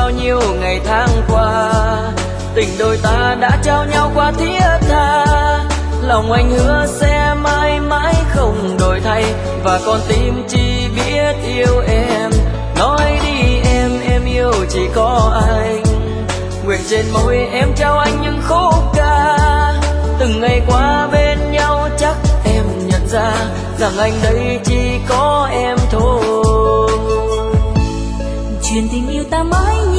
bao nhiêu ngày tháng qua, tình đôi ta đã trao nhau qua thiết tha. Lòng anh hứa sẽ mãi mãi không đổi thay, và con tim chỉ biết yêu em. Nói đi em yêu chỉ có anh. Nguyện trên môi em trao anh những khúc ca. Từng ngày qua bên nhau chắc em nhận ra rằng anh đây chỉ có em thôi. Chuyện tình yêu ta mãi